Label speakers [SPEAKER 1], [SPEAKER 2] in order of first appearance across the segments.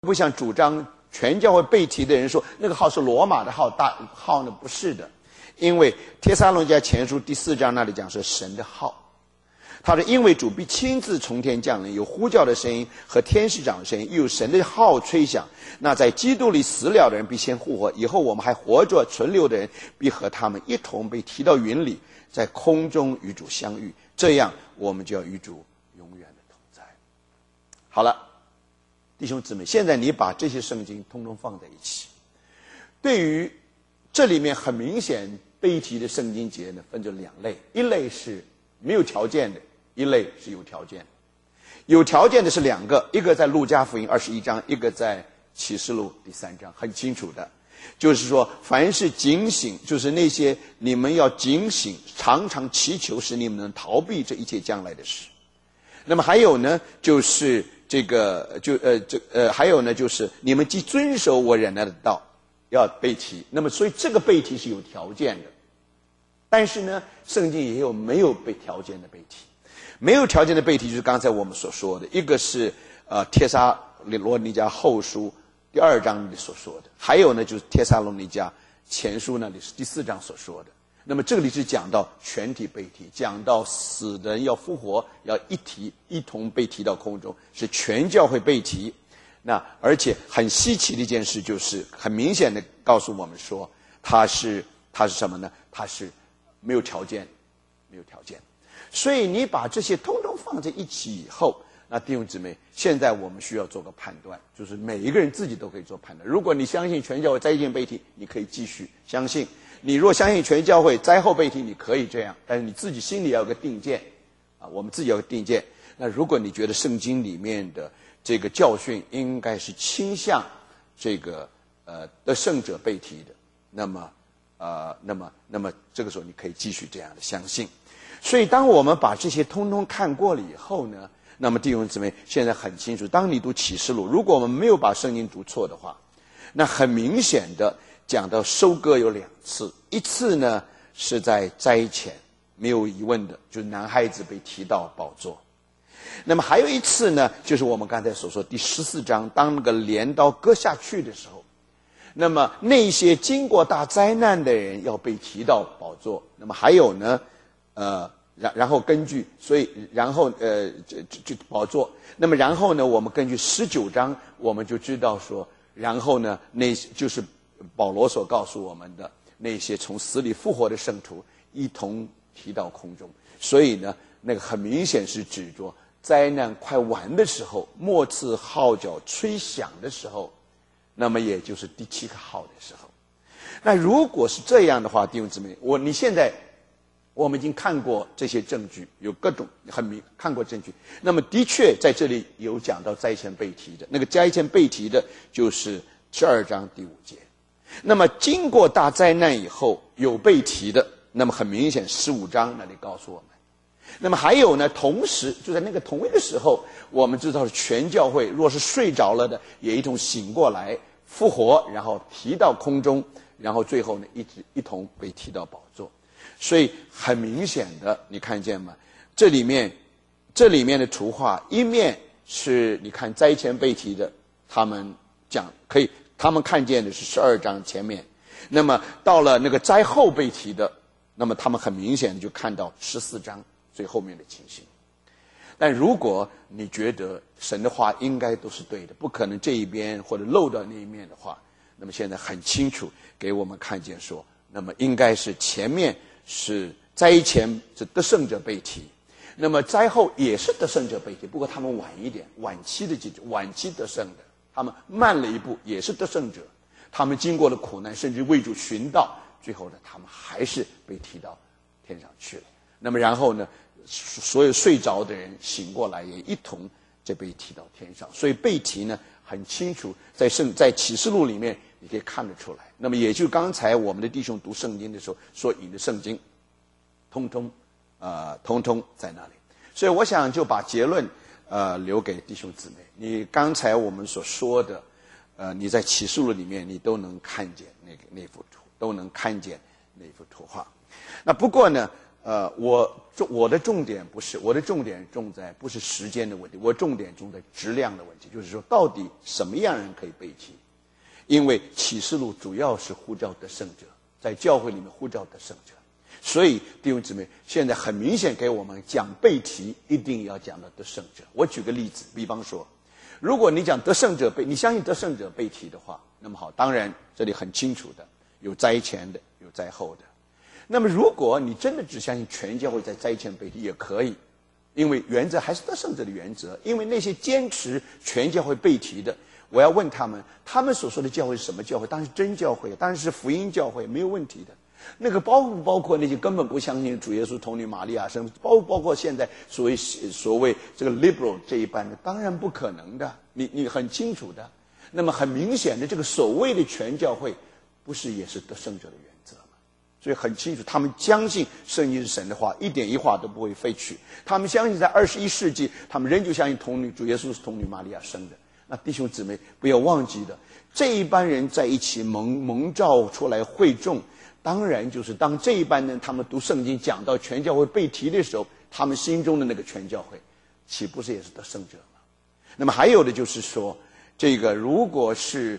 [SPEAKER 1] 不像主张全教会被提的人说那个号是罗马的号，大号呢不是的，因为帖撒罗尼迦前书第4章那里讲是神的号。他说因为主必亲自从天降临，有呼叫的声音和天使长的声音，又有神的号吹响，那在基督里死了的人必先复活，以后我们还活着存留的人必和他们一同被提到云里，在空中与主相遇，这样我们就要与主永远的同在。好了，弟兄姊妹，现在你把这些圣经通通放在一起，对于这里面很明显被提的圣经节呢，分成2类，一类是没有条件的，一类是有条件的。有条件的是2个，一个在路加福音21章，一个在启示录第3章，很清楚的，就是说凡是警醒，就是那些你们要警醒，常常祈求，使你们能逃避这一切将来的事。那么还有呢，就是还有呢，就是你们既遵守我忍耐的道，要被提。那么所以这个被提是有条件的，但是呢，圣经也有没有被条件的被提。没有条件的被提就是刚才我们所说的，一个是帖撒罗尼迦后书第2章里所说的，还有呢就是帖撒罗尼迦前书那里是第4章所说的。那么这里是讲到全体被提，讲到死的人要复活，要一同被提到空中，是全教会被提。那而且很稀奇的一件事，就是很明显的告诉我们说，他是什么呢？他是没有条件，没有条件。所以你把这些通通放在一起以后，那弟兄姊妹，现在我们需要做个判断，就是每一个人自己都可以做判断。如果你相信全教会灾前被提，你可以继续相信；你若相信全教会灾后被提，你可以这样，但是你自己心里要有个定见啊，我们自己要有个定见。那如果你觉得圣经里面的这个教训应该是倾向这个得胜者被提的，那么这个时候你可以继续这样的相信。所以当我们把这些通通看过了以后呢，那么弟兄姊妹现在很清楚，当你读启示录，如果我们没有把圣经读错的话，那很明显的讲到收割有2次，一次呢是在灾前，没有疑问的，就是男孩子被提到宝座。那么还有一次呢，就是我们刚才所说第14章，当那个镰刀割下去的时候，那么那些经过大灾难的人要被提到宝座。那么还有呢然后根据，所以然后这宝座。那么然后呢，我们根据19章，我们就知道说，然后呢，那就是保罗所告诉我们的那些从死里复活的圣徒一同提到空中。所以呢，那个很明显是指着灾难快完的时候，末次号角吹响的时候，那么也就是第7个号的时候。那如果是这样的话，弟兄姊妹，你现在我们已经看过这些证据，有各种看过证据。那么的确在这里有讲到灾前被提的，那个灾前被提的就是12章第5节。那么经过大灾难以后有被提的，那么很明显15章那里告诉我们。那么还有呢，同时就在那个同一个时候，我们知道是全教会若是睡着了的也一同醒过来复活，然后提到空中，然后最后呢一同被提到宝座。所以很明显的，你看见吗？这里面的图画，一面是你看灾前被提的，他们看见的是12章前面，那么到了那个灾后被提的，那么他们很明显的就看到14章最后面的情形。但如果你觉得神的话应该都是对的，不可能这一边或者漏到那一面的话，那么现在很清楚给我们看见说，那么应该是前面是灾前是得胜者被提，那么灾后也是得胜者被提，不过他们晚一点，晚期得胜的，他们慢了一步，也是得胜者，他们经过了苦难，甚至为主寻道，最后呢他们还是被提到天上去了。那么然后呢，所有睡着的人醒过来也一同就被提到天上。所以被提呢很清楚，在启示录里面你可以看得出来。那么也就刚才我们的弟兄读圣经的时候所引的圣经，通通在那里。所以我想就把结论留给弟兄姊妹。你刚才我们所说的你在启示录里面你都能看见那幅图，都能看见那幅图画。那不过呢我的重点不是，我的重点重在不是时间的问题，我重点重在质量的问题，就是说到底什么样人可以被提？因为启示录主要是呼召得胜者，在教会里面呼召得胜者，所以弟兄姊妹，现在很明显给我们讲被提，一定要讲到得胜者。我举个例子，比方说，如果你讲得胜者你相信得胜者被提的话，那么好，当然这里很清楚的，有灾前的，有灾后的。那么如果你真的只相信全教会在灾前被提也可以，因为原则还是得胜者的原则。因为那些坚持全教会被提的，我要问他们所说的教会是什么教会？当然是真教会，当然是福音教会，没有问题的。那个包不包括那些根本不相信主耶稣童女玛利亚生，包不包括现在所谓这个 liberal 这一般的？当然不可能的，你很清楚的。那么很明显的，这个所谓的全教会，不是也是得胜者的原则吗？所以很清楚，他们相信圣经是神的话，一点一画都不会废去。他们相信在21世纪，他们仍旧相信主耶稣是童女玛利亚生的。那弟兄姊妹不要忘记的，这一班人在一起蒙召出来会众，当然就是当这一班人他们读圣经讲到全教会被提的时候，他们心中的那个全教会，岂不是也是得胜者吗？那么还有的就是说，这个如果是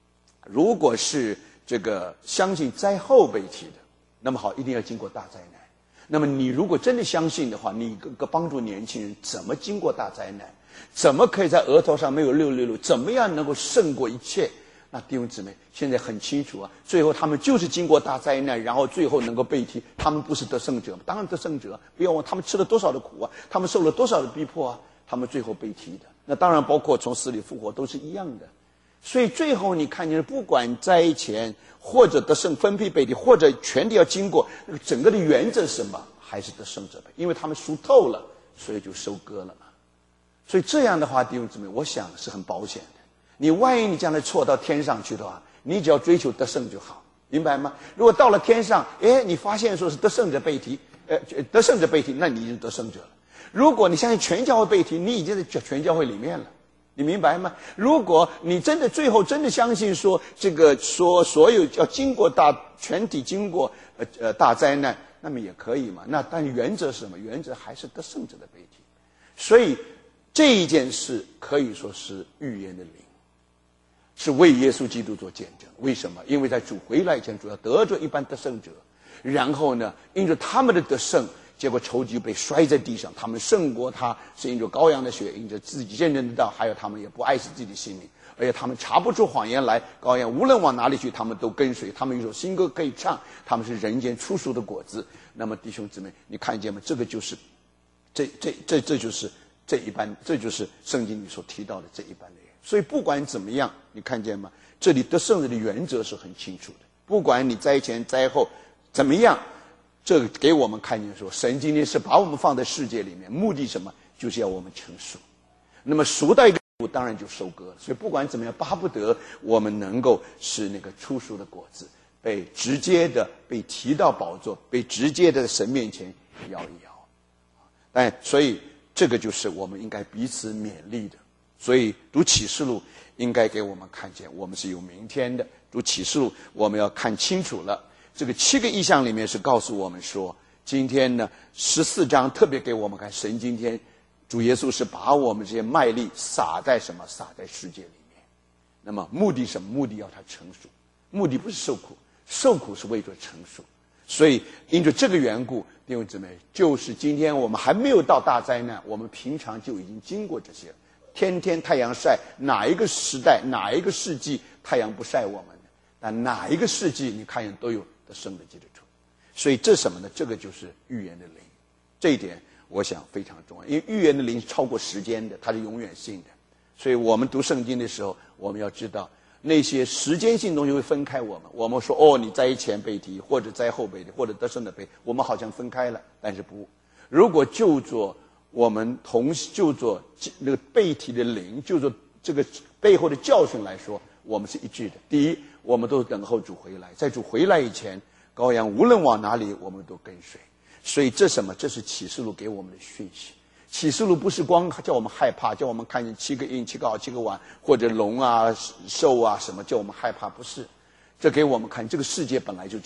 [SPEAKER 1] 这个相信灾后被提的，那么好，一定要经过大灾难。那么你如果真的相信的话，你帮助年轻人怎么经过大灾难？怎么可以在额头上没有666？怎么样能够胜过一切？那弟兄姊妹现在很清楚啊，最后他们就是经过大灾难，然后最后能够被提，他们不是得胜者吗？当然得胜者，不要忘他们吃了多少的苦啊，他们受了多少的逼迫啊，他们最后被提的。那当然包括从死里复活都是一样的。所以最后你看见不管灾前或者得胜分配被提，或者全体要经过，那个整个的原则是什么？还是得胜者呗，因为他们熟透了，所以就收割了嘛。所以这样的话，弟兄姊妹，我想是很保险的。你万一你将来错到天上去的话，你只要追求得胜就好，明白吗？如果到了天上，你发现说是得胜者被提，得胜者被提，那你已经得胜者了。如果你相信全教会被提，你已经在全教会里面了，你明白吗？如果你真的最后真的相信说这个说所有要经过全体经过大灾难，那么也可以嘛。那但原则是什么？原则还是得胜者的被提。所以这一件事可以说是预言的灵，是为耶稣基督做见证。为什么？因为在主回来前，主要得着一般得胜者，然后呢，因着他们的得胜，结果仇敌被摔在地上，他们胜过他，是因着羔羊的血，因着自己见证的道，还有他们也不爱惜自己的性命，而且他们查不出谎言来。羔羊无论往哪里去，他们都跟随。他们有首新歌可以唱，他们是人间初熟的果子。那么弟兄姊妹，你看见吗？这个就是这就是这一般，这就是圣经里所提到的这一般的人。所以不管怎么样，你看见吗？这里得胜者的原则是很清楚的。不管你灾前灾后怎么样，这个给我们看见说，神今天是把我们放在世界里面，目的什么？就是要我们成熟。那么熟到一个地步，当然就收割了。所以不管怎么样，巴不得我们能够是那个初熟的果子，被直接的被提到宝座，被直接的在神面前摇一摇。所以这个就是我们应该彼此勉励的。所以读启示录应该给我们看见我们是有明天的。读启示录我们要看清楚了，这个7个异象里面是告诉我们说，今天呢14章特别给我们看，神今天主耶稣是把我们这些麦粒撒在什么？撒在世界里面。那么目的什么？目的要他成熟，目的不是受苦，受苦是为着成熟。所以因着这个缘故，弟兄姊妹，就是今天我们还没有到大灾难，我们平常就已经经过这些了。天天太阳晒，哪一个时代哪一个世纪太阳不晒我们的？但哪一个世纪你看见都有得胜的基督徒。所以这什么呢？这个就是预言的灵，这一点我想非常重要。因为预言的灵是超过时间的，它是永远性的。所以我们读圣经的时候，我们要知道那些时间性东西会分开我们。我们说你灾前被提，或者灾后被提，或者得胜的被，我们好像分开了，但是不。如果就做我们就做那个被提的灵，就做这个背后的教训来说，我们是一致的。第一，我们都等候主回来，在主回来以前，羔羊无论往哪里，我们都跟随。所以这什么？这是启示录给我们的讯息。启示录不是光叫我们害怕，叫我们看见7个印、7个鳌、7个碗，或者龙啊、兽啊什么，叫我们害怕，不是。这给我们看，这个世界本来就这样，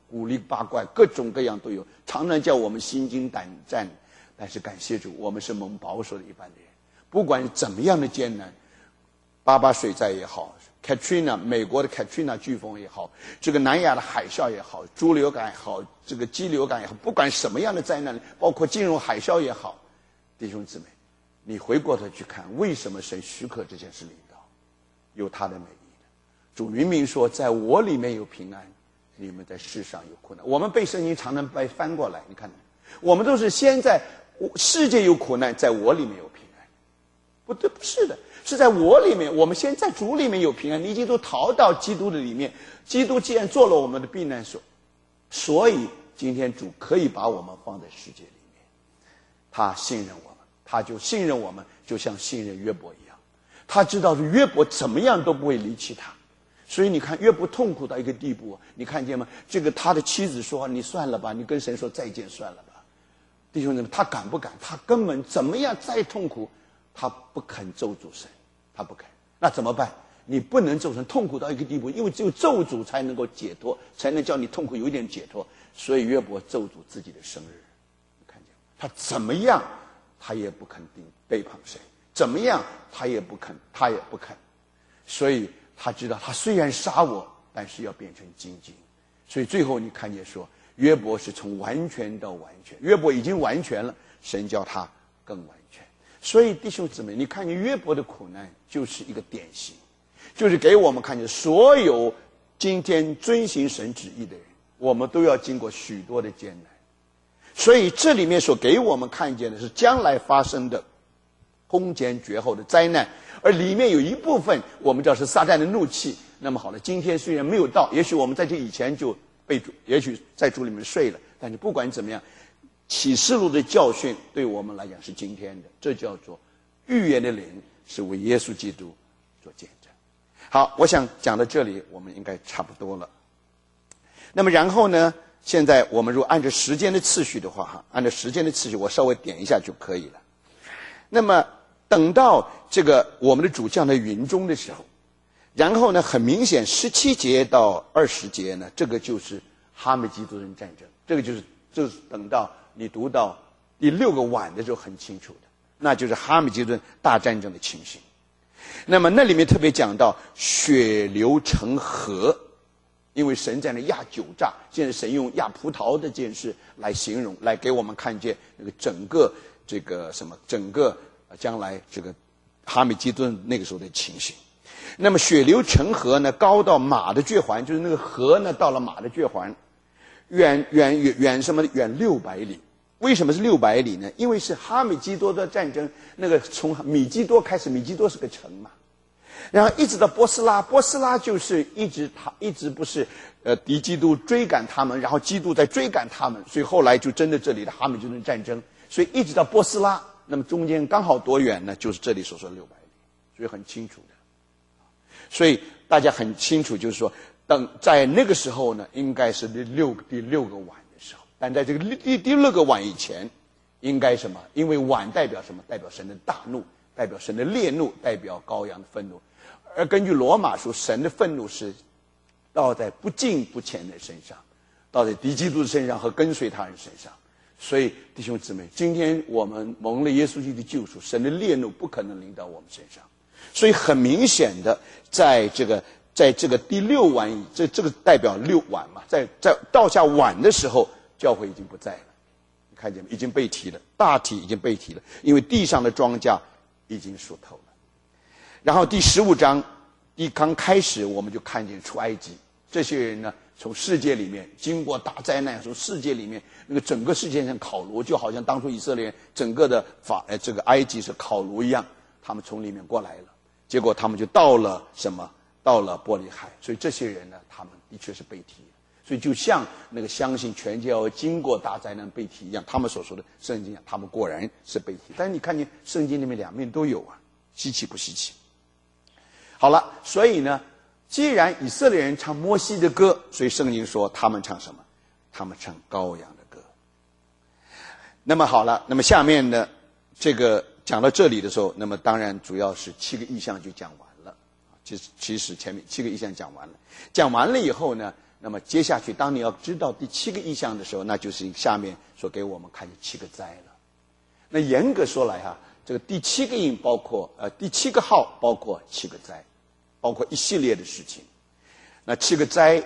[SPEAKER 1] 古灵八怪，各种各样都有，常常叫我们心惊胆战。但是感谢主，我们是蒙保守的一般的人，不管怎么样的艰难，88水灾也好，Katrina 美国的 Katrina 飓风也好，这个南亚的海啸也好，猪流感也好，这个鸡流感也好，不管什么样的灾难，包括金融海啸也好，弟兄姊妹，你回过头去看，为什么神许可这件事临到？有他的美意的。主明明说，在我里面有平安，你们在世上有苦难。我们被圣经常常被翻过来，你看，我们都是先在世界有苦难，在我里面有平安。不对，不是的，是在我里面，我们先在主里面有平安，你已经都逃到基督的里面。基督既然做了我们的避难所，所以今天主可以把我们放在世界里面。他信任我们，他就信任我们，就像信任约伯一样。他知道约伯怎么样都不会离弃他。所以你看约伯痛苦到一个地步，你看见吗？这个他的妻子说，你算了吧，你跟神说再见算了吧。弟兄姊妹，他敢不敢？他根本怎么样再痛苦，他不肯咒诅神，他不肯。那怎么办？你不能咒神，痛苦到一个地步，因为只有咒诅才能够解脱，才能叫你痛苦有一点解脱。所以约伯咒诅自己的生日，你看见他怎么样，他也不肯背叛神，怎么样他也不肯。所以他知道，他虽然杀我，但是要变成精金。所以最后你看见说，约伯是从完全到完全，约伯已经完全了，神叫他更完全。所以弟兄姊妹，你看见约伯的苦难就是一个典型，就是给我们看见所有今天遵行神旨意的人，我们都要经过许多的艰难。所以这里面所给我们看见的是将来发生的空前绝后的灾难，而里面有一部分我们知道是撒旦的怒气。那么好了，今天虽然没有到，也许我们在这以前就被主，也许在主里面睡了，但是不管怎么样，启示录的教训对我们来讲是今天的，这叫做预言的灵，是为耶稣基督做见证。好，我想讲到这里，我们应该差不多了。那么然后呢，现在我们如果按照时间的次序的话，按照时间的次序，我稍微点一下就可以了。那么等到这个我们的主降在云中的时候，然后呢，很明显17节到20节呢，这个就是哈梅基督人战争，这个就是等到你读到第6个晚的时候很清楚的，那就是哈梅基督人大战争的情形。那么那里面特别讲到血流成河，因为神在那压酒榨，现在神用压葡萄的这件事来形容，来给我们看见那个整个这个什么，整个将来这个哈梅基督那个时候的情形。那么血流成河呢，高到马的绝环，就是那个河呢到了马的绝环，远什么？远600里。为什么是600里呢？因为是哈米基多的战争，那个从米基多开始，米基多是个城嘛，然后一直到波斯拉，波斯拉就是一直不是敌基督追赶他们，然后基督在追赶他们，所以后来就真的这里的哈米基多战争，所以一直到波斯拉，那么中间刚好多远呢？就是这里所说的600里，所以很清楚的。所以大家很清楚，就是说，等在那个时候呢，应该是第六个晚的时候，但在这个第6个晚以前，应该什么？因为晚代表什么？代表神的大怒，代表神的烈怒，代表羔羊的愤怒。而根据罗马书，神的愤怒是到在不敬不虔的身上，到在敌基督的身上和跟随他人身上。所以弟兄姊妹，今天我们蒙了耶稣基督的救赎，神的烈怒不可能临到我们身上。所以很明显的，在这个第6晚这个代表6晚嘛，在到下晚的时候，教会已经不在了，你看见没？已经被提了，大体已经被提了，因为地上的庄稼已经熟透了。然后第15章一刚开始，我们就看见出埃及这些人呢，从世界里面经过大灾难，从世界里面那个整个世界上烤炉，就好像当初以色列人整个的这个埃及是烤炉一样，他们从里面过来了。结果他们就到了什么？到了伯利海。所以这些人呢，他们的确是被提的。所以就像那个相信全教要经过大灾难被提一样，他们所说的圣经，他们果然是被提。但是你看见圣经里面两面都有啊，稀奇不稀奇？好了，所以呢，既然以色列人唱摩西的歌，所以圣经说他们唱什么？他们唱羔羊的歌。那么好了，那么下面呢，这个讲到这里的时候，那么当然主要是7个异象就讲完了。其实前面7个异象讲完了，讲完了以后呢， 那么接下去当你要知道第7个异象的时候，那就是下面所给我们看见7个灾了。那严格说来这个第7个印包括第7个号包括7个灾，包括一系列的事情。那7个灾